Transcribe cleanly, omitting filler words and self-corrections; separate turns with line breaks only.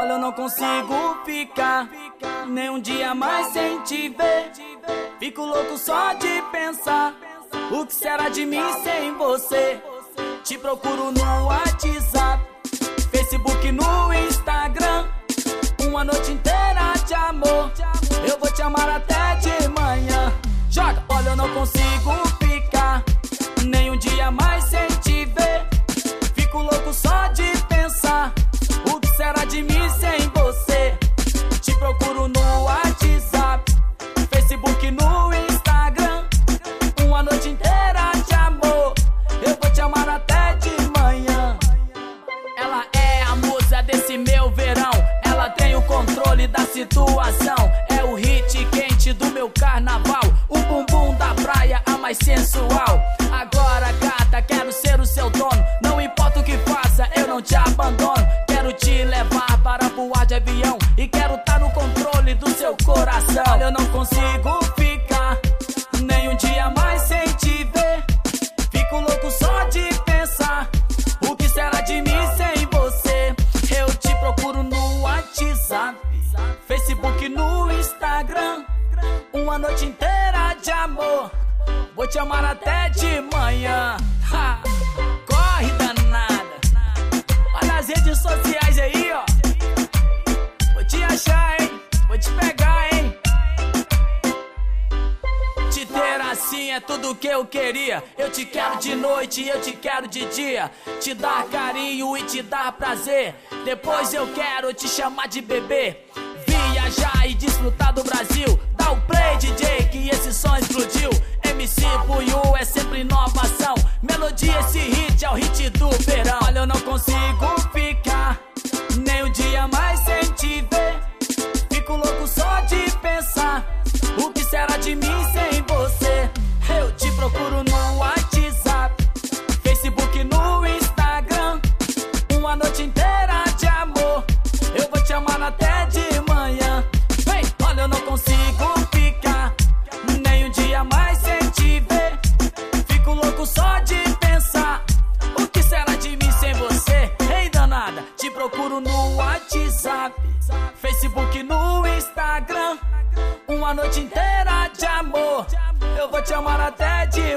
Olha, eu não consigo ficar nem um dia mais sem te ver. Fico louco só de pensar o que será de mim sem você. Te procuro no WhatsApp, Facebook, no Instagram. Uma noite inteira de amor, eu vou te amar até de manhã. Joga! Olha, eu não consigo ficar nem um dia mais sem te ver. Fico louco só de pensar o que será de mim sem você. Te procuro no WhatsApp, Facebook, no Instagram. Uma noite inteira de amor, eu vou te amar até de manhã. Ela é a musa desse meu verão, ela tem o controle da situação. É o hit quente do meu carnaval, o bumbum da praia, a mais sensual. Agora, gata, quero ser o seu dono. Não importa o que faça, eu não te abandono. Quero te levar para voar de avião e quero estar no controle do seu coração. Olha, eu não consigo ficar nem um dia mais sem te ver. Fico louco só de pensar o que será de mim sem você. Eu te procuro no WhatsApp, Facebook, no Instagram. Uma noite inteira de amor, vou te amar até de manhã. Ha! Corre, danada. Olha as redes sociais aí, ó. Vou te achar, hein? Vou te pegar, hein? Te ter assim é tudo que eu queria. Eu te quero de noite, eu te quero de dia. Te dar carinho e te dar prazer. Depois eu quero te chamar de bebê. Viajar e desfrutar do Brasil. Dá o play, DJ, que esse som explodiu. MC Buiú é sempre inovação. Melodia, esse hit é o hit do verão. Olha, eu não consigo ficar nem um dia mais sem te ver. Fico louco só de pensar o que será de mim sem você. Eu te procuro no WhatsApp, Facebook, no Instagram. Uma noite inteira de amor, eu vou te amar até de manhã. Vem, olha, eu não consigo ficar nem um dia mais sem te ver. Fico louco só de pensar o que será de mim sem você. Ei, danada, te procuro no WhatsApp, Facebook, no Instagram. Uma noite inteira de amor, eu vou te amar até de